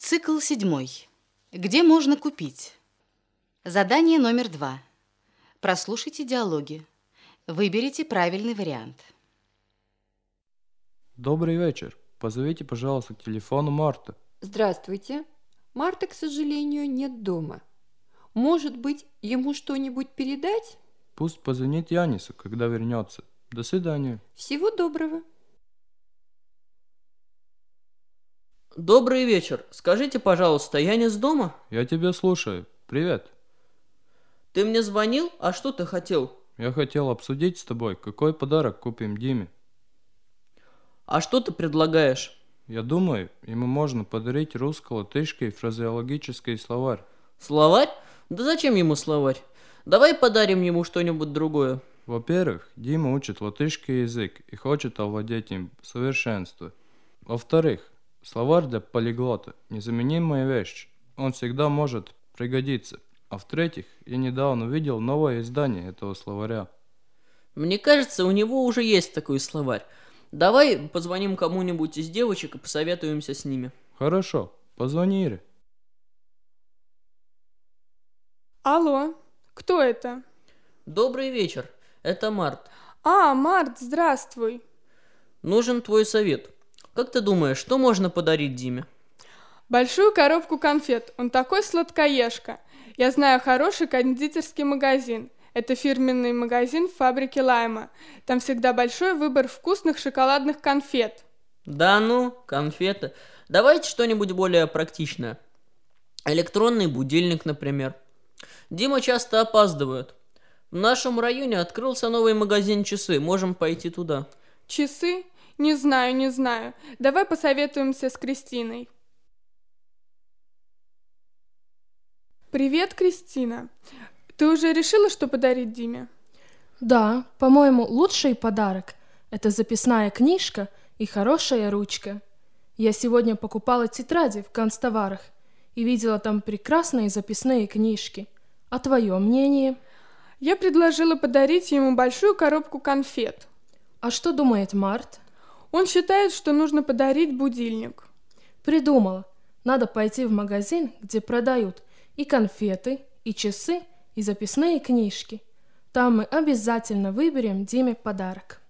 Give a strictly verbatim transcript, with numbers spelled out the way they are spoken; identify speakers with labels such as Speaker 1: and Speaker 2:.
Speaker 1: Цикл седьмой. Где можно купить? Задание номер два. Прослушайте диалоги. Выберите правильный вариант.
Speaker 2: Добрый вечер. Позовите, пожалуйста, к телефону Марта.
Speaker 3: Здравствуйте. Марты, к сожалению, нет дома. Может быть, ему что-нибудь передать?
Speaker 2: Пусть позвонит Янису, когда вернется. До свидания.
Speaker 3: Всего доброго.
Speaker 4: Добрый вечер. Скажите, пожалуйста, Янис дома?
Speaker 2: Я тебя слушаю. Привет.
Speaker 4: Ты мне звонил? А что ты хотел?
Speaker 2: Я хотел обсудить с тобой, какой подарок купим Диме.
Speaker 4: А что ты предлагаешь?
Speaker 2: Я думаю, ему можно подарить русско-латышский фразеологический словарь.
Speaker 4: Словарь? Да зачем ему словарь? Давай подарим ему что-нибудь другое.
Speaker 2: Во-первых, Дима учит латышский язык и хочет овладеть им в совершенстве. Во-вторых, словарь для полиглота – незаменимая вещь. Он всегда может пригодиться. А в-третьих, я недавно видел новое издание этого словаря.
Speaker 4: Мне кажется, у него уже есть такой словарь. Давай позвоним кому-нибудь из девочек и посоветуемся с ними.
Speaker 2: Хорошо, позвони Ире.
Speaker 5: Алло, кто это?
Speaker 4: Добрый вечер, это Март.
Speaker 5: А, Март, здравствуй.
Speaker 4: Нужен твой совет. Как ты думаешь, что можно подарить Диме?
Speaker 5: Большую коробку конфет, он такой сладкоежка. Я знаю хороший кондитерский магазин. Это фирменный магазин фабрики Лайма. Там всегда большой выбор вкусных шоколадных конфет.
Speaker 4: Да ну, конфеты. Давайте что-нибудь более практичное. Электронный будильник, например. Дима часто опаздывает. В нашем районе открылся новый магазин часы. Можем пойти туда.
Speaker 5: Часы? Не знаю, не знаю. Давай посоветуемся с Кристиной. Привет, Кристина. Ты уже решила, что подарить Диме?
Speaker 6: Да, по-моему, лучший подарок – это записная книжка и хорошая ручка. Я сегодня покупала тетради в канцтоварах и видела там прекрасные записные книжки. А твое мнение?
Speaker 5: Я предложила подарить ему большую коробку конфет.
Speaker 6: А что думает Март?
Speaker 5: Он считает, что нужно подарить будильник.
Speaker 6: Придумала. Надо пойти в магазин, где продают и конфеты, и часы, и записные книжки. Там мы обязательно выберем Диме подарок.